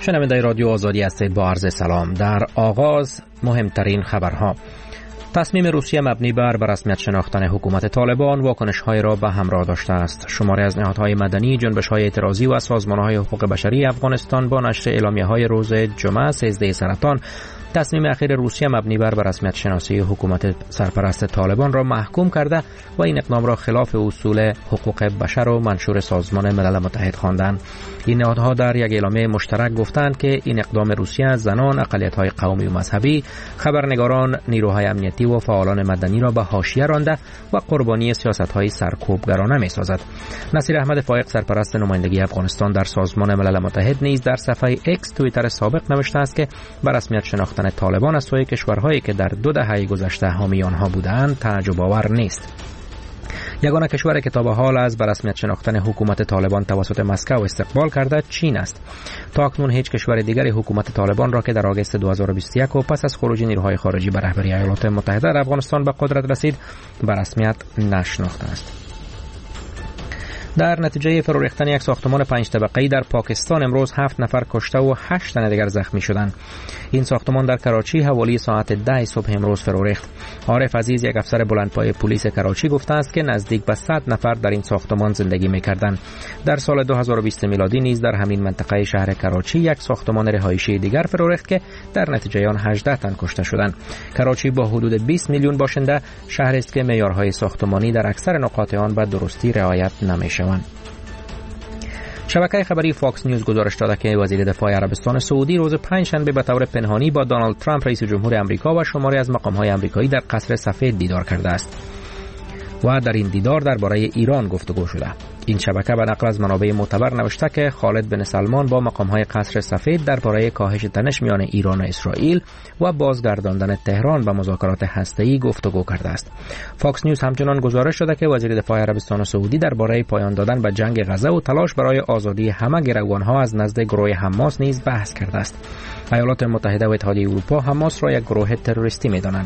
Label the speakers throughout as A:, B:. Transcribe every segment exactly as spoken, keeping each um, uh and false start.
A: شنونده رادیو آزادی هستید. با عرض سلام. در آغاز مهمترین خبرها. تصمیم روسیه مبنی بر به رسمیت شناختن حکومت طالبان واکنش‌های را به همراه داشته است. شماری از نهادهای مدنی، جنبش‌های اعتراضی و سازمان‌های حقوق بشری افغانستان با نشر اعلامیه‌های روز جمعه سیزده سرطان تصمیم اخیر روسیه مبنی بر به رسمیت شناسی حکومت سرپرست طالبان را محکوم کرده و این اقدام را خلاف اصول حقوق بشر و منشور سازمان ملل متحد خواندند. این نهادها در یک اعلامیه مشترک گفتند که این اقدام روسیه از زنان، اقلیت‌های قومی و مذهبی، خبرنگاران، نیروهای امنیتی و فعالان مدنی را به حاشیه رانده و قربانی سیاست‌های سرکوبگرانه می‌سازد. نصیر احمد فائق، سرپرست نمایندگی افغانستان در سازمان ملل متحد، نیز در صفحه ایکس توییتر سابق نوشته است که به رسمیت شناختن طالبان از سوی کشورهایی که در دو دهه گذشته حامی آنها بودند تعجب آور نیست. یگانه کشوری که تا به حال از به رسمیت شناختن حکومت طالبان توسط مسکو استقبال کرده چین است. تا اکنون هیچ کشور دیگری حکومت طالبان را که در آگوست دو هزار و بیست و یک و پس از خروج نیروهای خارجی به رهبری ایالات متحده در افغانستان به قدرت رسید به رسمیت نشناخته است. در نتیجه فرو ریختن یک ساختمان پنج طبقه‌ای در پاکستان امروز هفت نفر کشته و هشت تن دیگر زخمی شدند. این ساختمان در کراچی حوالی ساعت ده صبح امروز فرو ریخت. عارف عزیز، یک افسر بلندپایه پلیس کراچی، گفته است که نزدیک به صد نفر در این ساختمان زندگی می‌کردند. در سال دو هزار و بیست میلادی نیز در همین منطقه شهر کراچی یک ساختمان رهایشی دیگر فرو ریخت که در نتیجه آن هجده تن کشته شدند. کراچی با حدود بیست میلیون باشنده شهری است که معیارهای ساختمانی در اکثر نقاط آن به درستی رعایت نمی‌شوند. شبکه خبری فاکس نیوز گزارش داده که وزیر دفاع عربستان سعودی روز پنجشنبه به طور پنهانی با دونالد ترامپ رئیس جمهور آمریکا و شماری از مقام‌های آمریکایی در قصر سفید دیدار کرده است و در این دیدار درباره ایران گفتگو شده. این شبکه به نقل از منابع معتبر نوشته که خالد بن سلمان با مقام‌های قصر سفید درباره کاهش تنش میان ایران و اسرائیل و بازگرداندن تهران به مذاکرات هسته‌ای گفتگو کرده است. فاکس نیوز همچنان گزارش داده که وزیر دفاع عربستان سعودی درباره پایان دادن به جنگ غزه و تلاش برای آزادی همه گروگان‌ها از نزد گروه حماس نیز بحث کرده است. ایالات متحده و اتحادیه اروپا حماس را یک گروه تروریستی می‌دانند.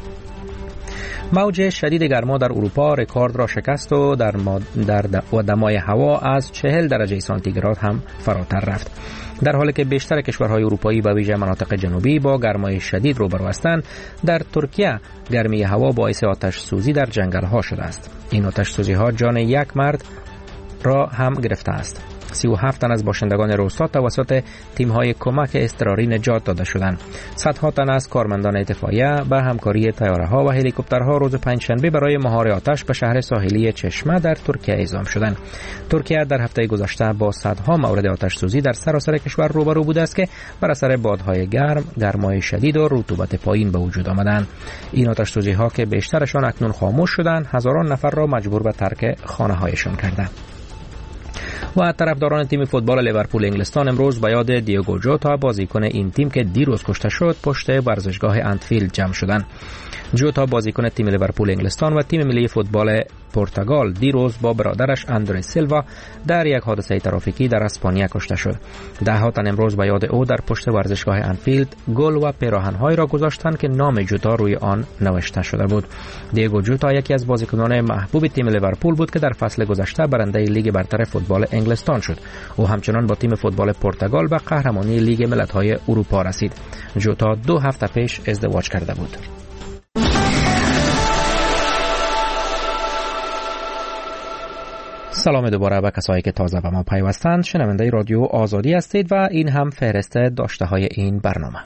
A: موج شدید گرما در اروپا رکورد را شکست و در, در و دمای هوا از چهل درجه سانتیگراد هم فراتر رفت. در حالی که بیشتر کشورهای اروپایی به ویژه مناطق جنوبی با گرمای شدید روبرو هستند، در ترکیه گرمی هوا باعث آتش سوزی در جنگل‌ها شده است. این آتش سوزی‌ها جان یک مرد را هم گرفته است. سی و هفت تن از باشندگان روستا توسط تیم‌های کمک اضطراری نجات داده شدند. صدها تن از کارمندان اطفائیه به همکاری طیاره‌ها و هلیکوپترها روز پنجشنبه برای مهار آتش به شهر ساحلی چشمه در ترکیه اعزام شدند. ترکیه در هفته گذشته با صدها مورد آتش سوزی در سراسر کشور روبرو بوده است که بر اثر بادهای گرم، گرمای شدید و رطوبت پایین به وجود آمدند. این آتش سوزی‌ها که بیشترشان اکنون خاموش شدند، هزاران نفر را مجبور به ترک خانه‌هایشان کردند. و طرفداران تیم فوتبال لیورپول انگلستان امروز به یاد دیگو جوتا، بازیکن این تیم که دیروز کشته شد، پشت ورزشگاه انفیلد جمع شدند. جوتا، بازیکن تیم لیورپول انگلستان و تیم ملی فوتبال پرتغال، دیروز با برادرش اندره سیلوا در یک حادثه ترافیکی در اسپانیا کشته شد. ده ها تن امروز به یاد او در پشت ورزشگاه انفیلد گل و پیراهن‌هایی را گذاشتند که نام جوتا روی آن نوشته شده بود. دیگو جوتا یکی از بازیکنان محبوب تیم لیورپول بود که در فصل گذشته برنده لیگ برتر فوتبال انگلستان شد. او همچنان با تیم فوتبال پرتغال به قهرمانی لیگ ملت‌های اروپا رسید. جوتا دو هفته پیش ازدواج کرده بود. سلام دوباره به کسایی که تازه به ما پیوستند. شنونده رادیو آزادی هستید و این هم فهرست داشته های این برنامه.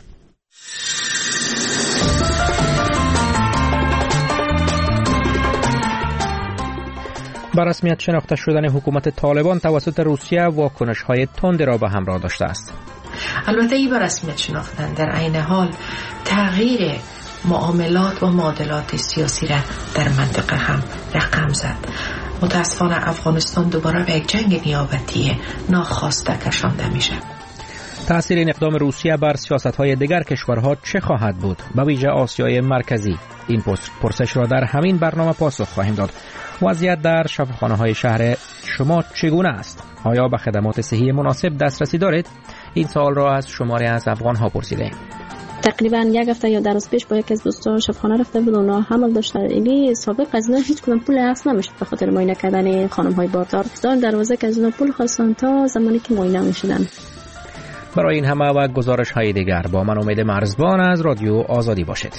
A: به رسمیت شناخته شدن حکومت طالبان توسط روسیه واکنش های تند را به همراه داشته است.
B: البته این به رسمیت شناختن در عین حال تغییر معاملات و معادلات سیاسی را در منطقه هم رقم زد. متاسفانه افغانستان دوباره به یک جنگ نیابتی ناخواسته کشانده میشه.
A: تأثیر این اقدام روسیه بر سیاست‌های دیگر کشورها چه خواهد بود؟ به ویژه آسیای مرکزی. این پرسش را در همین برنامه پاسخ خواهیم داد. وضعیت در شفاخانه‌های شهر شما چگونه است؟ آیا به خدمات صحی مناسب دسترسی دارید؟ این سوال را از شماری از افغان‌ها پرسیدیم.
C: تقریبا یک هفته یا در روز پیش با یک از دوستان شفاخانه رفته بود، اونا حمل داشتن. این سابق از اینا هیچ کدوم پول اخذ نمیشد به خاطر معاینه کردن خانم های باردار. دار دروازه که از اونا پول خواستن تا زمانی که معاینه میشدن.
A: برای این همه و گزارش های دیگر با من امید مرزبان از رادیو آزادی باشید.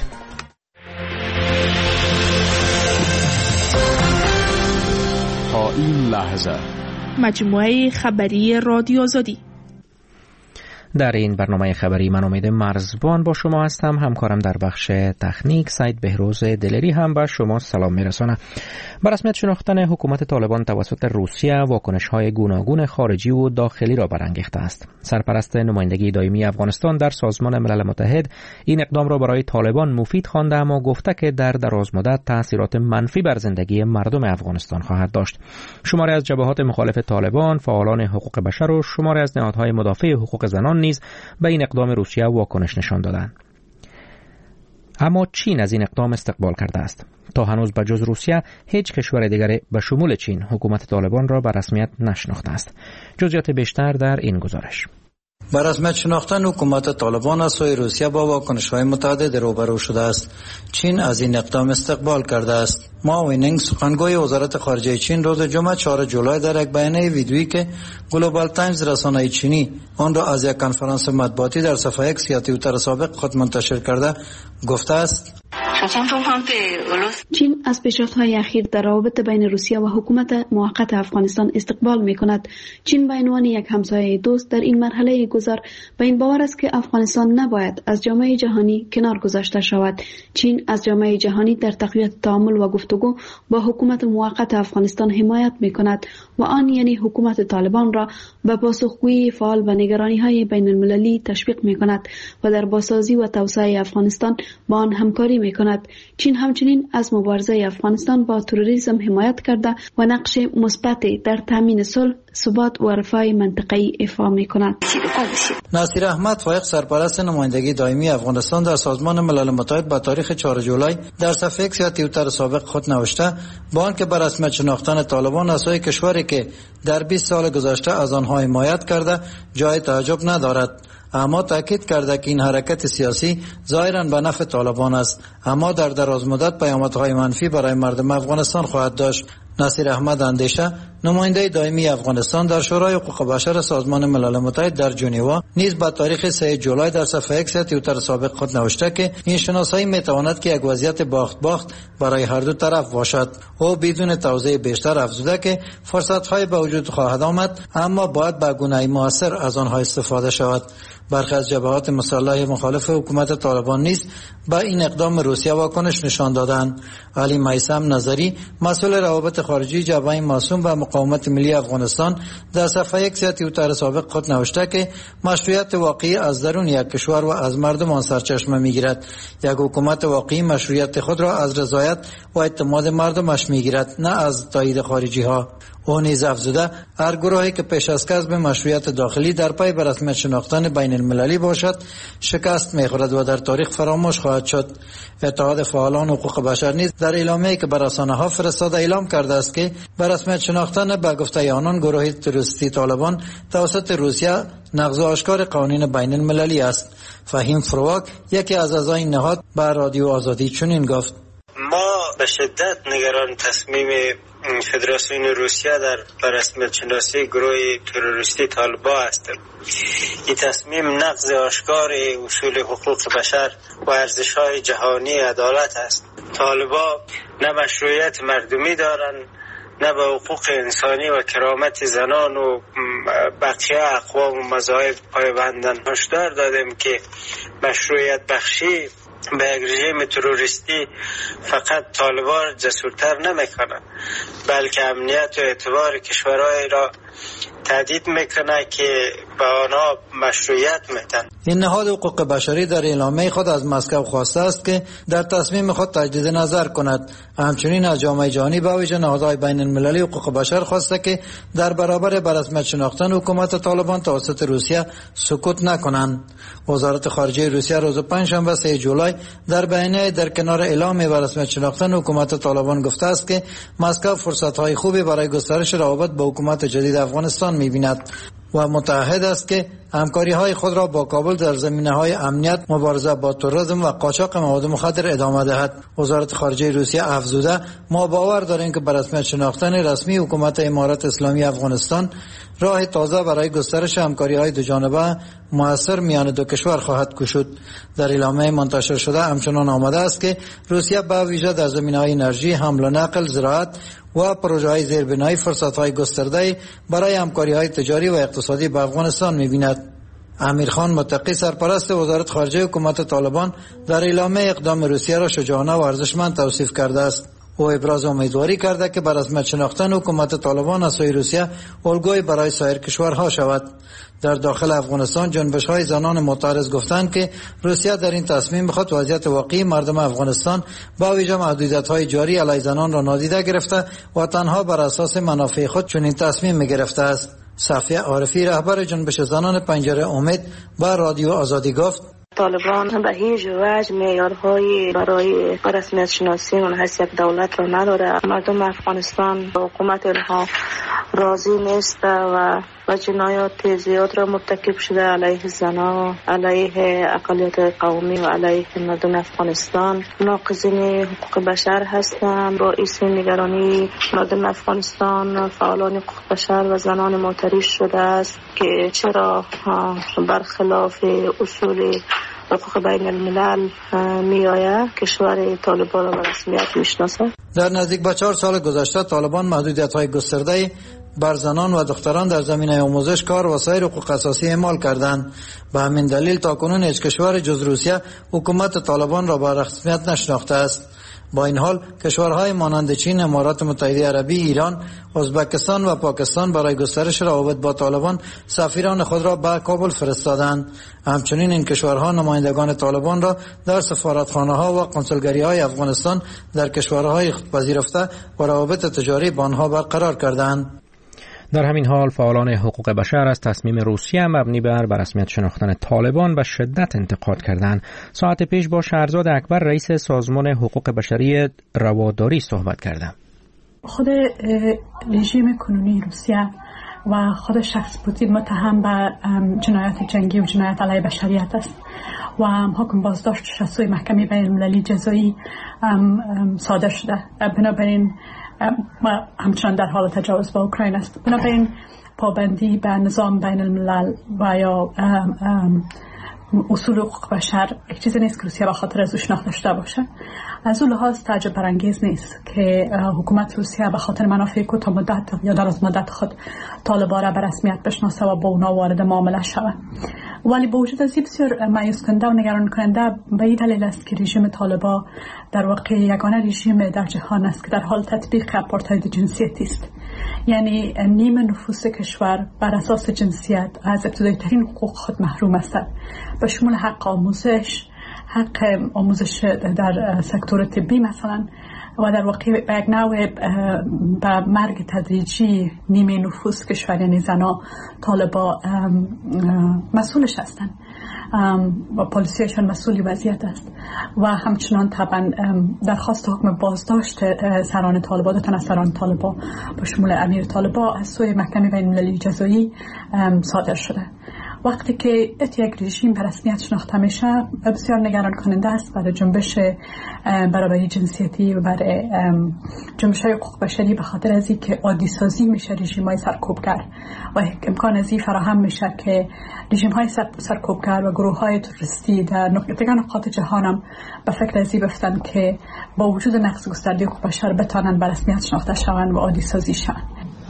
D: تا این لحظه
E: مجموعه خبری رادیو آزادی.
A: در این برنامه خبری من امید مرزبان با شما هستم. همکارم در بخش تکنیک سید بهروز دلری هم به شما سلام میرسانه. بر رسمیت شناختن حکومت طالبان توسط روسیه واکنش‌های گوناگون خارجی و داخلی را برانگیخته است. سرپرست نمایندگی دائمی افغانستان در سازمان ملل متحد این اقدام را برای طالبان مفید خوانده، اما گفته که در درازمدت تأثیرات منفی بر زندگی مردم افغانستان خواهد داشت. شماری از جبهات مخالف طالبان، فعالان حقوق بشر و شماری از نهادهای مدافع حقوق زنان نیز به این اقدام روسیه واکنش نشان دادند. اما چین از این اقدام استقبال کرده است. تا هنوز به جز روسیه هیچ کشور دیگری به شمول چین حکومت طالبان را به رسمیت نشناخته است. جزئیات بیشتر در این گزارش.
F: بر رسمیت شناختن حکومت طالبان از سوی روسیه با واکنش‌های متعدد روبرو شده است. چین از این اقدام استقبال کرده است. ما وینینگ سخنگوی وزارت خارجه چین روز جمعه چهارم جولای در یک بیانیه ویدیویی که گلوبال تایمز رسانه چینی آن را از یک کنفرانس مطبوعاتی در صفحه اکس یا توییتر سابق خود منتشر کرده گفته است:
G: چین از پیشرفت‌های اخیر در روابط بین روسیه و حکومت موقت افغانستان استقبال می‌کند. چین به عنوان یک همسایه دوست در این مرحله گذار به این باور است که افغانستان نباید از جامعه جهانی کنار گذاشته شود. چین از جامعه جهانی در تقویت تعامل و گفتگو با حکومت موقت افغانستان حمایت می‌کند و آن یعنی حکومت طالبان را به پاسخگویی فعال به نگرانی‌های بین المللی تشویق می‌کند و در بازسازی و توسعه افغانستان با آن همکاری می‌کند. چین همچنین از مبارزه افغانستان با تروریسم حمایت کرده و نقش مثبتی در تامین صلح، ثبات و رفاه منطقه‌ای ایفا می‌کند.
F: نصیر احمد فایق سرپرست نمایندگی دائمی افغانستان در سازمان ملل متحد با تاریخ چهارم جولای در صفحه اکس یا توییتر سابق خود نوشته با آنکه بر رسمیت شناختن طالبان از سوی کشوری که در بیست سال گذشته از آنها حمایت کرده جای تعجب ندارد، اما تاکید کرده که این حرکت سیاسی ظاهراً به نفع طالبان است، اما در درازمدت پیامدهای منفی برای مردم افغانستان خواهد داشت. نصیر احمد اندیشه نماینده دائمی افغانستان در شورای حقوق بشر سازمان ملل متحد در ژنو نیز با تاریخ سوم جولای در صفحه اکس توییتر سابق خود نوشته که این شناسایی میتواند که یک وضعیت باخت باخت برای هر دو طرف باشد. او بدون توضیح بیشتر افزوده که فرصت‌های به وجود خواهد آمد، اما باید به گونه‌ای موثر از آنها استفاده شود. برخی از جبهات مسلح مخالف حکومت طالبان نیز با این اقدام روسیه واکنش نشان دادند. علی میثم نظری مسئول روابط خارجی جبهه معصوم و مقاومت ملی افغانستان در صفحه یک توییتر سابق خود نوشته که مشروعیت واقعی از درون یک کشور و از مردم آن سرچشمه میگیرد. یک حکومت واقعی مشروعیت خود را از رضایت و اعتماد مردمش میگیرد، نه از تایید خارجی ها. او نیز افزوده هر گروهی که پیش از کسب مشروعیت داخلی در پی به رسمیت شناختن بین المللی باشد شکست میخورد و در تاریخ فراموش خواهد شد. اتحاد فعالان حقوق بشر نیز در اعلامیه‌ای که بر رسانه‌ها فرستاده اعلام کرده است که به رسمیت شناختن به گفته آنان گروه تروریستی طالبان توسط روسیه نقض آشکار قوانین بین المللی است. فهیم فروک یکی از اعضای نهاد به رادیو آزادی چنین گفت:
H: ما به شدت نگران تصمیم فدراسیون روسیه در رسمیت شناسی گروه تروریستی طالبان هستیم. این تصمیم نقض آشکار اصول حقوق بشر و ارزش‌های جهانی عدالت است. طالبان نه مشروعیت مردمی دارند، نه به حقوق انسانی و کرامت زنان و بقیه اقوام و مذاهب پایبندند. هشدار دادیم که مشروعیت بخشی به یک رژیم تروریستی فقط طالبان جسورتر نمیکنه، بلکه امنیت و اعتبار کشورهای را تهدید میکنه که به آنها مشروعیت میدن.
F: این نهاد حقوق بشری در اعلامیه خود از مسکو خواسته است که در تصمیم خود تجدید نظر کند. همچنین از جامعه جهانی به ویژه نهادهای بین المللی حقوق بشر خواسته که در برابر به رسمیت شناختن حکومت طالبان توسط روسیه سکوت نکنند. وزارت خارجه روسیه روز پنجشنبه سوم جولای در بیانیه در کنار اعلام به رسمیت شناختن حکومت طالبان گفته است که مسکو فرصت‌های خوبی برای گسترش روابط با حکومت جدید افغانستان می‌بیند. و متعهد است که همکاری های خود را با کابل در زمینه های امنیت، مبارزه با تروریسم و قاچاق مواد مخدر ادامه دهد. وزارت خارجه روسیه افزوده: ما باور داریم که به رسمیت شناختن رسمی حکومت امارات اسلامی افغانستان راه تازه برای گسترش همکاری های دو جانبه موثر میان دو کشور خواهد گشود. در اعلامیه منتشر شده همچنان آمده است که روسیه به ویژه در زمینه‌های انرژی، حمل و نقل، زراعت و پروژه‌های زیربنایی فرصت‌های گسترده برای همکاری‌های تجاری و اقتصادی با افغانستان می‌بیند. امیرخان متقی، سرپرست وزارت خارجه حکومت طالبان، در اعلامیه اقدام روسیه را شجاعانه و ارزشمند توصیف کرده است. او ابراز امیدواری کرده که بر رسمیت شناختن حکومت طالبان از سوی روسیه الگویی برای سایر کشورها شود. در داخل افغانستان جنبش‌های زنان معترض گفتند که روسیه در این تصمیم بخواد وضعیت واقعی مردم افغانستان با ویژه محدودیت‌های جاری علیه زنان را نادیده گرفته و تنها بر اساس منافع خود چنین تصمیم می‌گرفته است. صفیه عارفی، رهبر جنبش زنان پنجره امید، با رادیو آزادی گفت:
I: طالبان به هیچ وجه معیارهای برای رسمیت شناسی و حیثیت دولت را نداره. مردم افغانستان با حکومت اینها راضی نیست و و جنایات زیاد را مرتکب شده علیه زنان، علیه اقلیت قومی و علیه مردم افغانستان. ناقضین حقوق بشر هستند. باعث نگرانی مردم افغانستان فعالان حقوق بشر و زنان معترض شده است که چرا برخلاف اصول حقوق بین الملل می آید کشور طالبان را به رسمیت می شناسد.
F: در نزدیک به چهار سال گذشته طالبان محدودیت‌های گسترده بر زنان و دختران در زمینه آموزش، کار و سایر حقوق اساسی اعمال کردند. به همین دلیل تاکنون هیچ کشور جز روسیه حکومت طالبان را به رسمیت نشناخته است. با این حال کشورهای مانند چین، امارات متحده عربی، ایران، ازبکستان و پاکستان برای گسترش روابط با طالبان سفیران خود را به کابل فرستادند. همچنین این کشورها نمایندگان طالبان را در سفارتخانه‌ها و کنسولگری‌های افغانستان در کشورهای خود پذیرفته و روابط تجاری با آنها برقرار کردند.
A: در همین حال فعالان حقوق بشر از تصمیم روسیه مبنی بر رسمیت شناختن طالبان به شدت انتقاد کردند. ساعت پیش با شهرزاد اکبر، رئیس سازمان حقوق بشری رواداری، صحبت کردم.
J: خود رژیم کنونی روسیه و خود شخص پوتین متهم به جنایت جنگی و جنایت علیه بشریت است و حکم بازداشت از سوی محکمه بین المللی جزایی صادر شده. بنابراین و همچنان در حال تجاوز با اوکراین است. بنابراین پابندی به نظام بین الملل و یا ام ام اصول حقوق بشر یک چیزی نیست که روسیه به خاطر از او شناخته شده باشه. از اون لحاظ تعجب برانگیز نیست که حکومت روسیه به خاطر منافع کوتاه مدت یا دراز مدت خود طالبان را به رسمیت بشناسه و با اونا وارد معامله شود. ولی با وجود از این بسیار مایوس کننده و نگران کننده به این دلیل است که رژیم طالبان در واقع یگانه رژیم در جهان است که در حال تطبیق آپارتاید جنسیتی است. یعنی نیم نفوس کشور بر اساس جنسیت از ابتدایی ترین حقوق خود محروم هستند، به شمول حق آموزش، حق آموزش در سکتور طبی مثلا، و در واقع به یک نوع به مرگ تدریجی نیمه نفوس کشور یعنی زنا طالبا مسئولش هستند و پلیسیشان مسئولی وضعیت است. و همچنان طبعا درخواست حکم بازداشت سران طالبا، دو تن از سران طالبا به شمول امیر طالبا از سوی محکمه بین المللی جزایی صادر شده. وقتی که یک رژیم به رسمیت شناخته میشه بسیار نگران کننده است برای جنبش برابری جنسیتی و برای جنبش های حقوق بشری، به خاطر از اینکه عادی سازی میشه رژیم های سرکوبگر و امکان از این فراهم میشه که رژیم های سرکوبگر و گروه های تروریستی در دیگر نقاط جهان هم به فکر از این بفتن که با وجود نقض گسترده حقوق بشر بتانن به رسمیت شناخته شوند و عادی سازی شوند.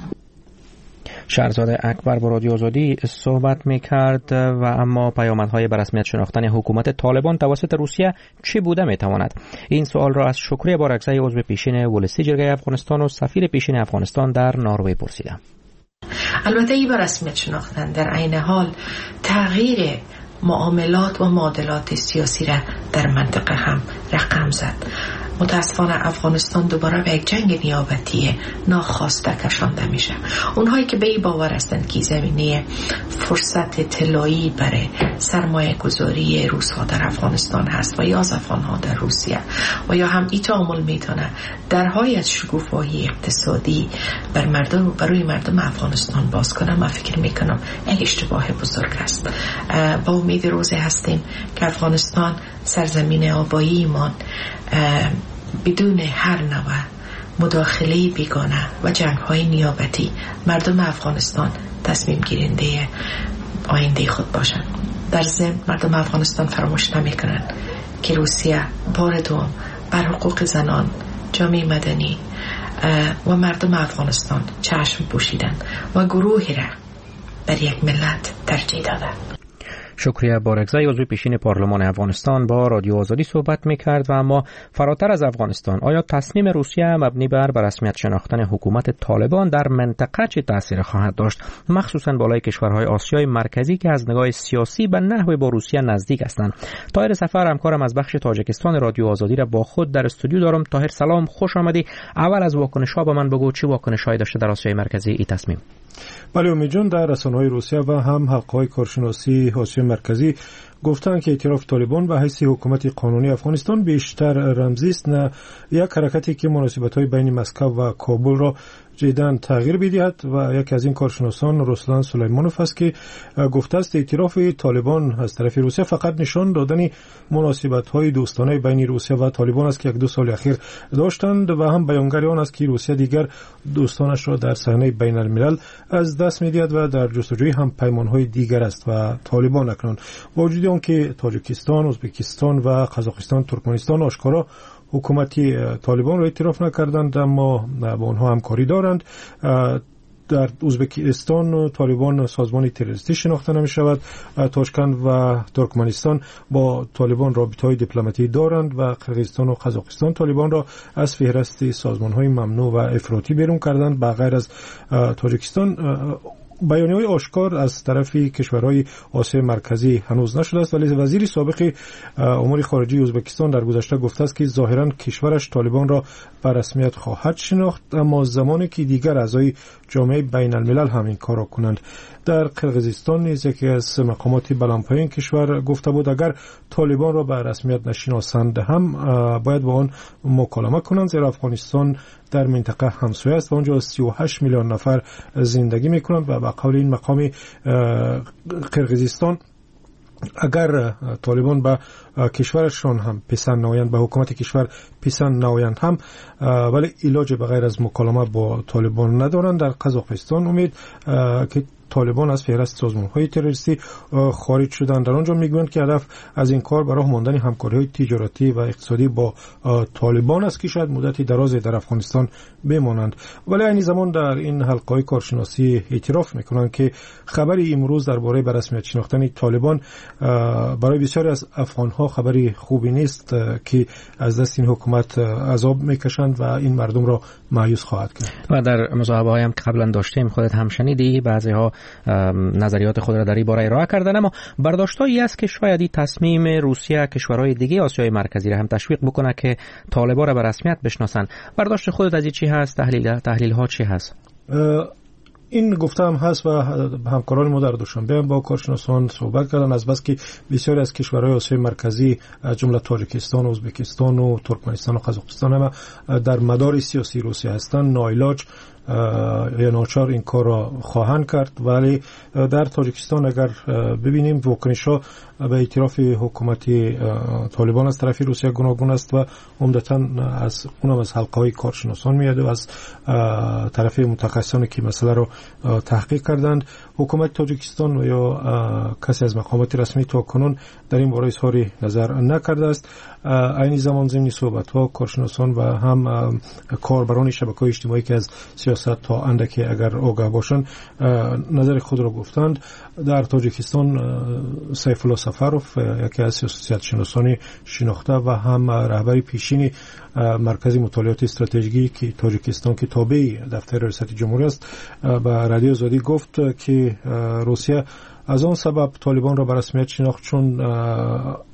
A: شهرزاد اکبر با رادیو آزادی صحبت میکرد. و اما پیامدهای به رسمیت شناختن حکومت طالبان توسط روسیه چی بوده میتواند؟ این سوال را از شکریه بارکزی، عضو پیشین ولسی جرگه افغانستان و سفیر پیشین افغانستان در نروژ پرسیدم.
B: البته این به رسمیت شناختن در عین حال تغییر معاملات و معادلات سیاسی را در منطقه هم رقم زد. متاسفانه افغانستان دوباره به یک جنگ نیابتی ناخواسته کشانده میشه. اونهایی که به این باور هستند که زمینه فرصت طلایی برای سرمایه گذاری روس ها در افغانستان هست و یا از افغان ها در روسیه و یا هم ای تعامل میتونه درهای از شکوفایی اقتصادی بر مردم برای مردم افغانستان باز کنه، من فکر میکنم یک اشتباه بزرگ است. با امید روزی هستیم که افغانستان سرزمین آبایی ایمان بدون هر نوع مداخله بیگانه و جنگ‌های نیابتی مردم افغانستان تصمیم گیرنده آینده خود باشند. در ضمن مردم افغانستان فراموش نمی‌کنند که روسیه بار دوم بر حقوق زنان، جامعه مدنی و مردم افغانستان چشم پوشیدن و گروهی را بر یک ملت ترجیح داده.
A: شکریه بارکزی، عضو پیشین پارلمان افغانستان با رادیو آزادی صحبت میکرد. و اما فراتر از افغانستان، آیا تصمیم روسیه مبنی بر به رسمیت شناختن حکومت طالبان در منطقه چه تأثیر خواهد داشت، مخصوصا بالای کشورهای آسیای مرکزی که از نگاه سیاسی به نحو با روسیه نزدیک هستند؟ طاهر سفر همکارم از بخش تاجیکستان رادیو آزادی را با خود در استودیو دارم. طاهر سلام، خوش آمدی. اول از واکنش‌ها به من بگو چه واکنش‌هایی داشته در آسیای مرکزی این تصمیم؟
K: بله امید جان، در رسانه‌های روسیه و هم حلقه‌های کارشناسی آسیای مرکزی گفتند که اعتراف طالبان به حیث حکومت قانونی افغانستان بیشتر رمزی است، نه یک حرکتی که مناسبت‌های بین مسکو و کابل را جداً تغییر بدهد. و یکی از این کارشناسان رسلان سلیمانوف است که گفته است اعتراف طالبان از طرف روسیه فقط نشان دادن مناسبت‌های دوستانه بین روسیه و طالبان است که یک دو سال اخیر داشتند و هم بیانگر آن است که روسیه دیگر دوستانش را در صحنه بین الملل از دست می‌دهد و در جستجوی هم پیمان‌های دیگر است و طالبان اکنون با وجود آنکه تاجیکستان، ازبکستان و قزاقستان، ترکمنستان آشکارا حکومتی طالبان را اعتراف نکردند اما با آنها همکاری دارند. در ازبکستان طالبان سازمان تروریستی شناخته نمی شود. تاشکند و ترکمنستان با طالبان رابطه‌های دیپلماتیکی دارند و قرقیزستان و قزاقستان طالبان را از فهرست سازمان‌های ممنوع و افراطی بیرون کردند. به غیر از تاجیکستان بیانیه‌های آشکار از طرف کشورهای آسیای مرکزی هنوز نشده است، ولی وزیر سابق امور خارجه ازبکستان در گذشته گفته است که ظاهراً کشورش طالبان را به رسمیت خواهد شناخت، اما زمانی که دیگر اعضای جامعه بین الملل هم این کار را کنند. در قرقیزستان نیز یکی از مقامات بلندپایه کشور گفته بود اگر طالبان را به رسمیت نشناسند هم باید با آن مکالمه کنند، زیرا افغانستان در منطقه همسایه است و آنجا سی و هشت میلیون نفر زندگی میکنند و به قول این مقام قرقیزستان اگر طالبان به کشورشان هم پسند نمایند، به حکومت کشور پسند نمایند هم، ولی علاج به غیر از مکالمه با طالبان ندارند. در قزاقستان امید که طالبان از فهرست سازمان‌های تروریستی خارج شدند. در آنجا میگویند که هدف از این کار برای ماندن همکاری‌های تجارتی و اقتصادی با طالبان است که شاید مدتی درازی در افغانستان بمانند. ولی این زمان در این حلقه‌های کارشناسی اعتراف میکنند که خبری امروز درباره به رسمیت شناختن طالبان برای بسیاری از افغان‌ها خبری خوبی نیست که از دست این حکومت عذاب میکشند و این مردم را مایوس خواهد کرد.
A: و در مصاحبه‌ای هم که قبلا داشتیم خودت هم شنیدی بعضی‌ها نظریات خود را در این باره ارائه کردن، اما برداشتایی است که شاید این تصمیم روسیه کشورهای دیگه آسیای مرکزی را هم تشویق بکنه که طالبان را به رسمیت بشناسن. برداشت خودت از این چی هست؟ تحلیل تحلیل ها چی هست؟
K: این گفته هم هست و همکاران ما در دوشنبه با کارشناسان صحبت کردن، از بس که بسیاری از کشورهای آسیای مرکزی از جمله تاجیکستان، ازبکستان و ترکمنستان و قزاقستان هم در مدار سیاسی روسیه هستند، ناعلاج یا ناچار این کار را خواهند کرد. ولی در تاجیکستان اگر ببینیم واکنش‌ها به اعتراف حکومت طالبان از طرف روسیه گوناگون است و عمدتاً از اونم از حلقه‌های کارشناسان میاد و از طرف متخصصانی که مسئله رو تحقیق کردند. حکومت تاجیکستان و یا کسی از مقامات رسمی تا کنون در این باره اظهار نظر نکرده است. عین زمان ضمن صحبت‌ها کارشناسان و هم کاربران شبکه‌های اجتماعی که از سیاست تا اندکی اگر آگاه باشند نظر خود را گفتند. در تاجیکستان سیف الله سفروف یکی از سیاستشناسان شناخته و هم رهبر پیشین مرکز مطالعات استراتژیکی که تاجیکستان که تابع دفتر ریاست جمهوری است به رادیو آزادی گفت که روسیه از آن سبب طالبان را به رسمیت شناخت چون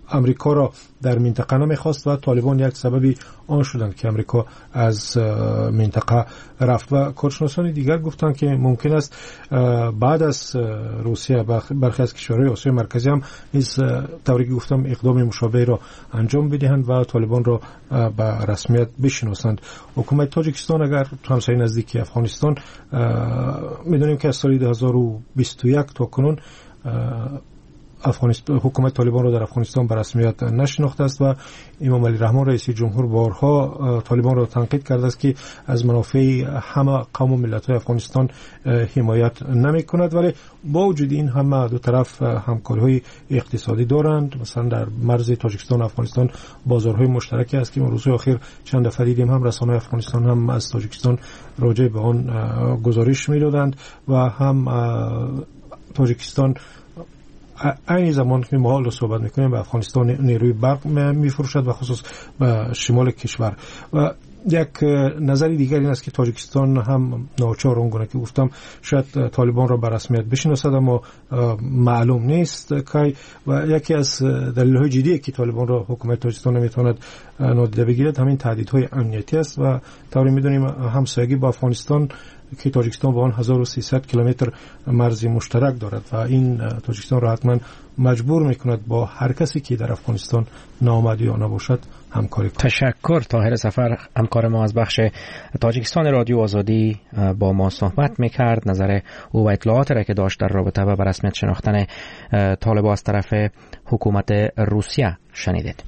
K: امریکا را در منطقه نمیخواست و طالبان یک سببی آن شدند که امریکا از منطقه رفت. و کارشناسان دیگر گفتند که ممکن است بعد از روسیه برخی از کشورهای آسیای مرکزی هم نیز طوری که گفتم اقدام مشابه را انجام بدهند و طالبان را به رسمیت بشناسند. حکومت تاجیکستان اگر همسایه نزدیکی افغانستان، میدونیم که از سال دو هزار و بیست و یک تا کنون افغانستان حکومت طالبان را در افغانستان به رسمیت نشناخته است و امام علی رحمان رئیس جمهور بارها طالبان را تنقید کرده است که از منافع همه قوم و ملت‌های افغانستان حمایت نمی‌کند. ولی با وجود این همه دو طرف همکاری‌های اقتصادی دارند. مثلا در مرز تاجیکستان و افغانستان بازارهای مشترکی است که روزهای اخیر چند دفعه دیدیم هم رسانه‌های افغانستان هم از تاجیکستان راجع به آن گزارش می‌دادند و هم تاجیکستان این زمان که ما حالا صحبت میکنیم به افغانستان نیروی برق میفروشد و خصوص به شمال کشور. و یک نظری دیگر این است که تاجیکستان هم ناچار اونگونه که گفتم شاید طالبان را به رسمیت بشناسد اما معلوم نیست که و یکی از دلایل جدی که طالبان را حکومت تاجیکستان نمیتواند نادیده بگیرد همین تهدیدهای امنیتی است و طوری میدونیم همسایگی با افغانستان که تاجیکستان با آن هزار و سیصد کیلومتر مرزی مشترک دارد و این تاجیکستان را حتما مجبور میکند با هر کسی که در افغانستان ناآمد یا نباشد همکاری کند.
A: تشکر. طاهر سفر همکار ما از بخش تاجیکستان رادیو آزادی با ما صحبت میکرد. نظر او و اطلاعات را که داشت در رابطه با رسمیت شناختن طالبان از طرف حکومت روسیه شنیدید.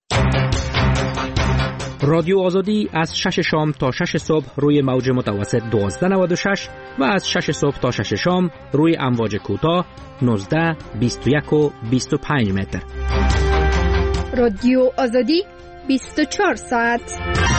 A: رادیو آزادی از شش شام تا شش صبح روی موج متوسط دوازده نود و شش و از شش صبح تا شش شام روی امواج کوتاه نوزده، بیست و یک و بیست و پنج متر.
L: رادیو آزادی بیست و چهار ساعت.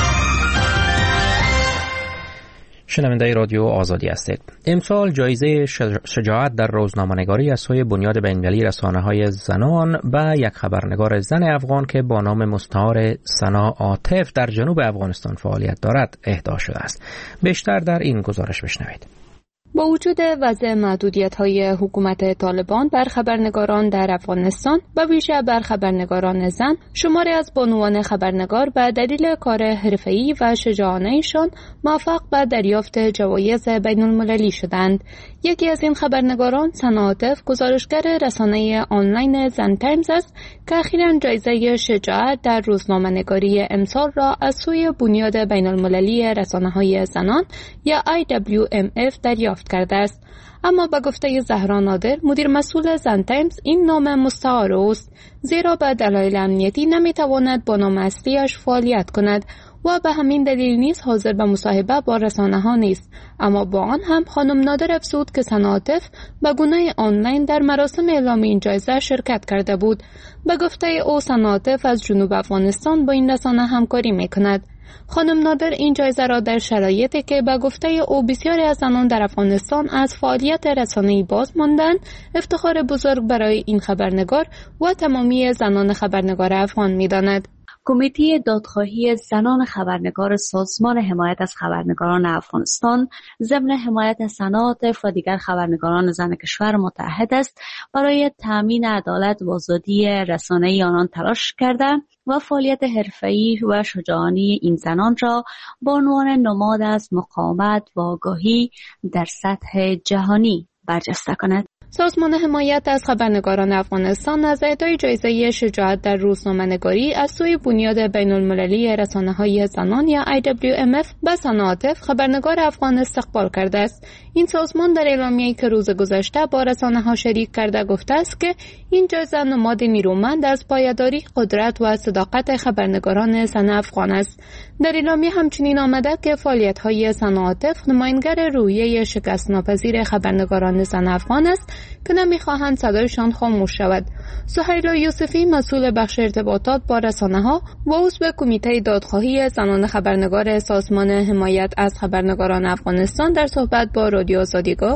A: شنونده رادیو آزادی هستید. امسال جایزه شجاعت در روزنامه‌نگاری از سوی بنیاد بین‌المللی رسانه‌های زنان به یک خبرنگار زن افغان که با نام مستعار ثنا عاطف در جنوب افغانستان فعالیت دارد اهدا شده است. بیشتر در این گزارش بشنوید.
M: با وجود وضع محدودیت‌های حکومت طالبان بر خبرنگاران در افغانستان و ویژه بر خبرنگاران زن، شماری از بانوان خبرنگار به دلیل کار حرفه‌ای و شجاعانه‌شان موفق به دریافت جوایز بین‌المللی شدند. یکی از این خبرنگاران ثنا عاطف گزارشگر رسانه آنلاین زن تایمز است که اخیراً جایزه شجاعت در روزنامه‌نگاری امسال را از سوی بنیاد بین‌المللی رسانه‌های زنان یا آی دبلیو ام اف دریافت کرده است. اما به گفته زهرا نادر مدیر مسئول زن تایمز این نام مستعار است زیرا به دلایل امنیتی نمیتواند با نام اصلیش فعالیت کند و به همین دلیل نیز حاضر به مصاحبه با رسانه ها نیست. اما با آن هم خانم نادر افزود که ثنا عاطف به گونه آنلاین در مراسم اعلام این جایزه شرکت کرده بود. به گفته او ثنا عاطف از جنوب افغانستان با این رسانه همکاری میکند. خانم نادر این جایزه را در شرایطی که به گفته او بسیاری از زنان در افغانستان از فعالیت رسانه‌ای باز ماندند افتخار بزرگ برای این خبرنگار و تمامی زنان خبرنگار افغان می‌داند.
N: کمیته دادخواهی زنان خبرنگار سازمان حمایت از خبرنگاران افغانستان ضمن حمایت ثنا عاطف و دیگر خبرنگاران زن کشور متحد است برای تامین عدالت و آزادی رسانه‌ای آنان تلاش کرده و فعالیت حرفه‌ای و شجاعانه این زنان را به عنوان نماد از مقاومت و آگاهی در سطح جهانی برجسته کند.
M: سازمان حمایت از خبرنگاران افغانستان از اهدای جایزه شجاعت در روزنامه‌نگاری از سوی بنیاد بین‌المللی رسانه‌های زنان یا آی دبلیو ام اف به ثنا عاطف خبرنگار افغان استقبال کرده است. این سازمان در اعلامیه‌ای که روز گذشته با رسانه‌ها شریک کرده گفته است که این جایزه نماد نیرومند از پایداری، قدرت و صداقت خبرنگاران زن افغان است. در اعلامیه همچنین آمده که فعالیت‌های ثنا عاطف نمایانگر روحیه شکست‌ناپذیر خبرنگاران زن افغان است که نمیخواهند صدایشان خاموش شود. سهیلا یوسفی مسئول بخش ارتباطات با رسانه‌ها و عضو کمیته دادخواهی زنان خبرنگار سازمان حمایت از خبرنگاران افغانستان در صحبت با رادیو آزادی گفت: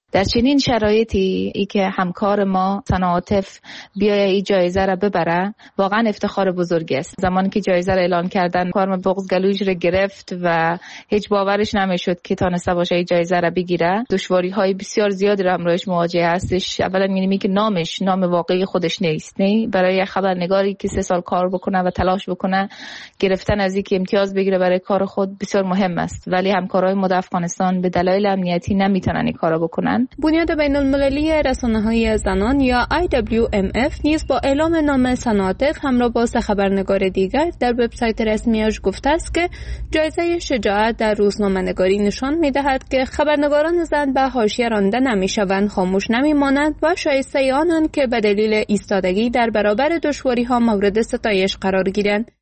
O: در چنین شرایطی ای که همکار ما سنا عاطف بیایه این جایزه را ببره واقعا افتخار بزرگی است. زمانی که جایزه را اعلان کردن کارم بغض گلویش را گرفت و هیچ باورش نمیشد که تانسته باشه این جایزه را بگیره. دشواری های بسیار زیادی را همراهش مواجه هستش. اولا می‌بینیم که نامش نام واقعی خودش نیست، نه برای خبرنگاری که سه سال کار بکنه و تلاش بکنه گرفتن از اینکه امتیاز بگیره برای کار خود بسیار مهم است، ولی همکارای ما در افغانستان به دلایل امنیتی نمیتونن این کارو بکنن.
M: بنیاد بین‌المللی رسانه‌های زنان یا آی دبلیو ام اف نیز با اعلام نام سنا عاطف همراه با سه خبرنگار دیگر در وبسایت رسمیش گفته است که جایزه شجاعت در روزنامه‌نگاری نشان می‌دهد که خبرنگاران زن به حاشیه رانده نمی‌شوند، خاموش نمی‌مانند و شایسته آنند که به دلیل ایستادگی در برابر دشواری‌ها مورد ستایش قرار گیرند.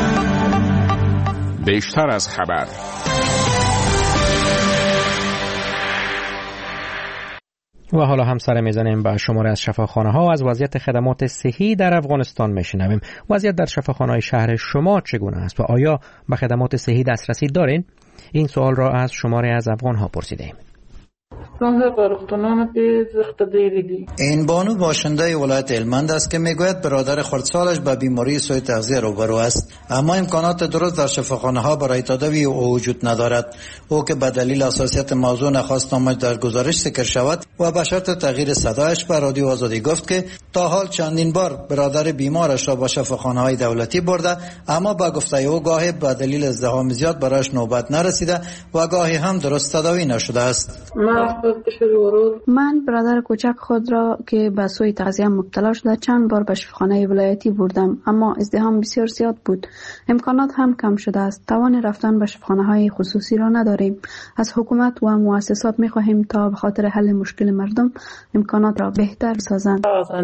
D: بیشتر از خبر.
A: و حالا هم سر میزنیم به شماره از شفاخانه ها. از وضعیت خدمات صحی در افغانستان میشنویم. وضعیت در شفاخانه های شهر شما چگونه است و آیا به خدمات صحی دسترسی دارین؟ این سوال را از شماره از افغان ها پرسیدیم.
F: این بانو باشنده ولایت هلمند است که میگوید برادر خردسالش به بیماری سوء تغذیه روبرو است، اما امکانات درست در شفاخانه ها برای تداوی او وجود ندارد. او که به دلیل حساسیت موضوع نخواست نامش در گزارش ذکر شود و به شرط تغییر صدایش به رادیو آزادی گفت که تا حال چندین بار برادر بیمارش را به شفاخانه های دولتی برده، اما با گفته او گاهی به دلیل ازدحام زیاد برایش نوبت نرسیده و گاهی هم درست تداوی نشده است.
G: من برادر کوچک خود را که به سوء تغذیه مبتلا شده چند بار به شفاخانه ولایتی بردم، اما ازدحام بسیار زیاد بود. امکانات هم کم شده است. توان رفتن به شفاخانه های خصوصی را نداریم. از حکومت و مؤسسات می خواهیم تا به خاطر حل مشکل مردم امکانات را بهتر سازند.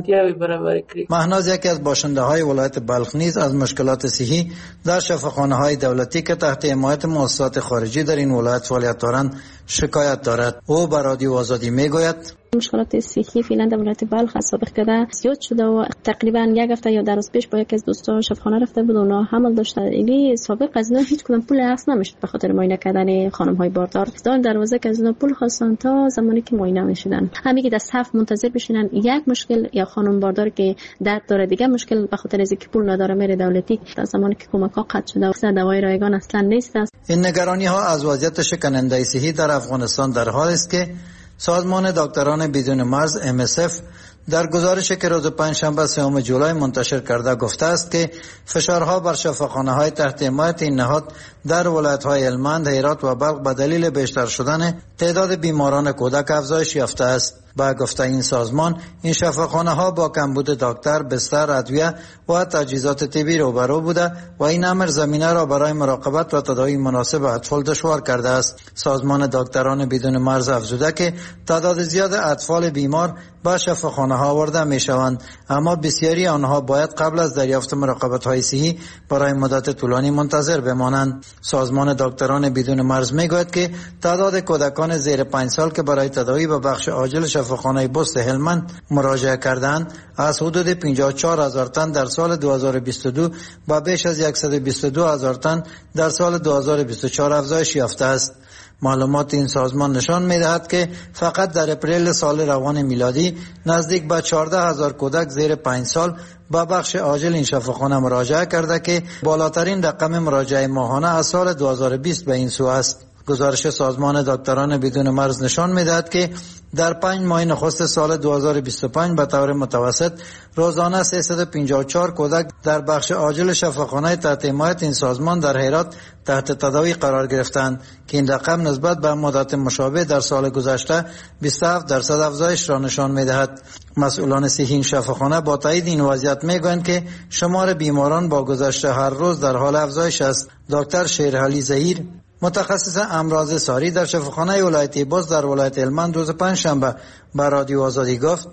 F: مهناز یکی از باشنده های ولایت بلخ نیز از مشکلات صحی در شفاخانه های دولتی که تحت حمایت مؤسسات خارجی در این ولایت فعالیت دارند شکایت دارد. او به رادیو آزادی میگوید
C: مشکلات صحی فعلا در ولایت بلخ از سابق کده زیاد شده و تقریبا یک هفته یا در روز پیش با یکی از دوستان شفاخانه رفته بود، اونا حمل داشته. ایلی سابق از اینا هیچ کدوم پول اخذ نمیشد به خاطر معاینه کردن خانم های باردار. دائم دروازه که از اینا پول خواستن تا زمانی که معاینه نشدن. همین که در صف منتظر بشینن یک مشکل یا خانم باردار که درد داره دیگه مشکل به خاطر از اینکه پول نداره میره دولتی، تا زمانی که کمک ها قطع شده و دوای رایگان اصلا نیست.
F: این نگرانی ها از وضعیت شکننده صحی در افغانستان در حال است که سازمان دکتران بدون مرز ام اس اف در گزارشی که روز پنجشنبه سوم جولای منتشر کرده گفته است که فشارها بر شفاخانه‌های تحت حمایت این نهاد در ولایت‌های هلمند، هرات و بلخ به دلیل بیشتر شدن تعداد بیماران کودک افزایش یافته است. با گفته این سازمان، این شفاخانه‌ها با کمبود دکتر، بستر، ادویه و تجهیزات طبی روبرو بوده و این امر زمینه را برای مراقبت و تداوی مناسب اطفال دشوار کرده است. سازمان دکتران بدون مرز افزوده که تعداد زیاد اطفال بیمار به شفاخانه‌ها آورده می‌شوند، اما بسیاری آنها باید قبل از دریافت مراقبت‌های صحی برای مدت طولانی منتظر بمانند. سازمان دکتران بدون مرز می‌گوید که تعداد کودکان زیر پنج سال که برای تداوی به بخش عاجل شفاخانه بست هلمند مراجعه کردند از حدود پنجاه و چهار هزار تن در سال دو هزار و بیست و دو با بیش از صد و بیست و دو هزار تن در سال دو هزار و بیست و چهار افزایش یافته است. معلومات این سازمان نشان می‌دهد که فقط در اپریل سال روان میلادی نزدیک به چهارده هزار کودک زیر پنج سال با بخش عاجل این شفاخانه مراجعه کرده که بالاترین رقم مراجعه ماهانه از سال دو هزار و بیست به این سو است. گزارش سازمان دکتران بدون مرز نشان می‌دهد که در پنج ماه نخست سال دو هزار و بیست و پنج به طور متوسط روزانه سیصد و پنجاه و چهار کودک در بخش عاجل شفاخانه تحت حمایت این سازمان در هرات تحت تداوی قرار گرفتند که این رقم نسبت به مدت مشابه در سال گذشته بیست و هفت درصد افزایش را نشان می‌دهد. مسئولان صحی این شفاخانه با تایید این وضعیت میگویند که شمار بیماران با گذشت هر روز در حال افزایش است. دکتر شیرعلی ظهیر، متخصص امراض ساری در شفاخانه ولایتی بست در ولایت هلمند روز پنجشنبه به رادیو آزادی گفت: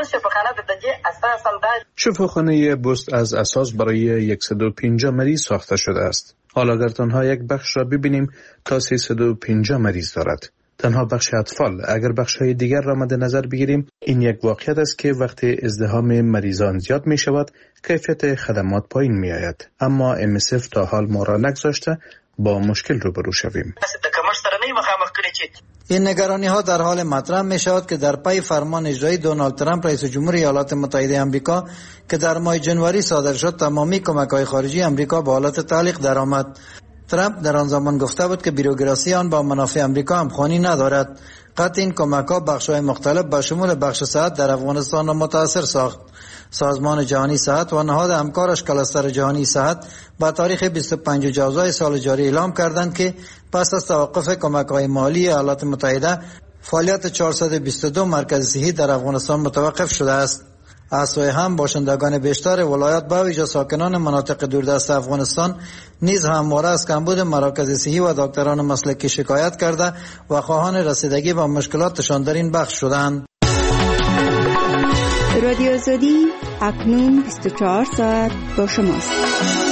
P: شفاخانه بست از اساس برای صد و پنجاه مریض ساخته شده است. حالا اگر تنها یک بخش را ببینیم تا سیصد و پنجاه مریض دارد. تنها بخش اطفال. اگر بخش‌های دیگر را مد نظر بگیریم، این یک واقعیت است که وقتی ازدحام مریضان زیاد می شود کیفیت خدمات پایین می آید. اما ام اس اف تا حال ما را نگذاشته با مشکل روبرو شویم.
F: این نگرانی ها در حال مطرح می شود که در پی فرمان اجرایی دونالد ترامپ رئیس جمهور ایالات متحده آمریکا که در ماه جنوری صادر شد، تمامی کمک های خارجی آمریکا به حالت تعلیق درآمد. ترامپ در آن زمان گفته بود که بیروکراسی آن با منافع آمریکا همخوانی ندارد. قطع این کمک ها بخش های مختلف به شمول بخش صحت در افغانستان را متاثر ساخت. سازمان جهانی صحت و نهاد همکارش کلستر جهانی صحت با تاریخ بیست و پنجم جوزای سال جاری اعلام کردند که پس از توقف کمک‌های مالی ایالات متحده، فعالیت چهارصد و بیست و دو مرکز صحی در افغانستان متوقف شده است. از سوی هم باشندگان بیشتر ولایات با ویژه ساکنان مناطق دوردست افغانستان نیز همواره از کمبود مراکز صحی و دکتران مسلکی شکایت کرده و خواهان رسیدگی به مشکلاتشان در این بخش شدند.
L: رادیو آزادی اکنون بیست و چهار ساعت با شماست.